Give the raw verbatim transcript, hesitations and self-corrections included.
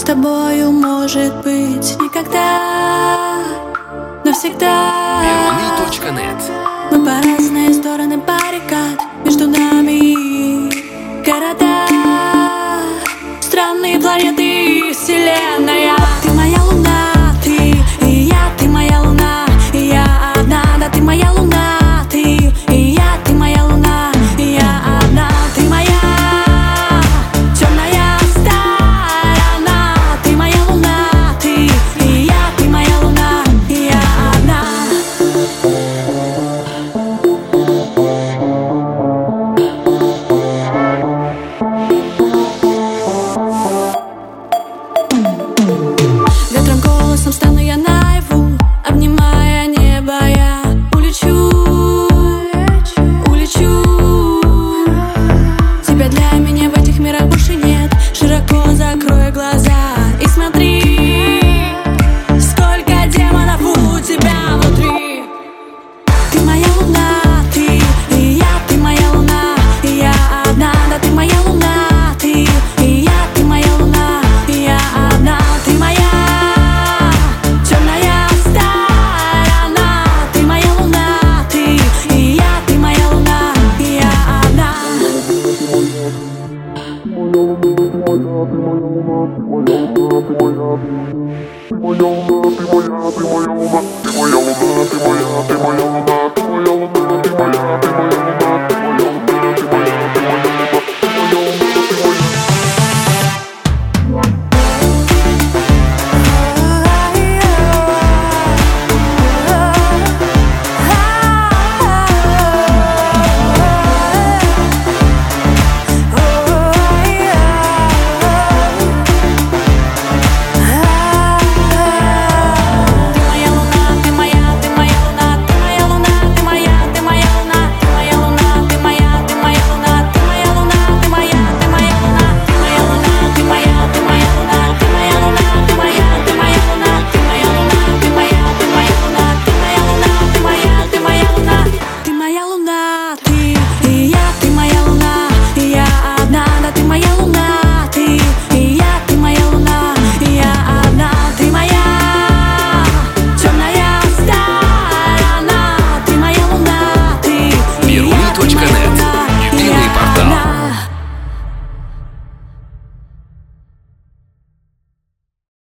с тобою может быть никогда, навсегда. Веруни точка нет. Мы по разные стороны баррикад, между нами города, странные планеты, вселенная. Ты моя луна, ты и я, ты моя луна, и я одна. Да, ты моя луна, ты и я, ты моя луна, и я одна. Ты моя темная сторона, ты моя луна, ты и я, ты моя луна, и я одна. Ветром, голосом стану я наяву, обнимая небо я улечу, улечу. Тебя для меня в этих мирах больше нет. Широко закрой глаза и смотри, сколько демонов у тебя внутри. Ты моя луна, ты и я, ты моя луна, и я одна. Да, ты моя луна, ты и я, ты моя луна, и я одна. Ты моя темная сторона, ты моя луна, ты и я, ты моя луна, и я одна. Ты моя луна, ты моя, ты моя луна, ты моя луна, ты моя, ты моя луна.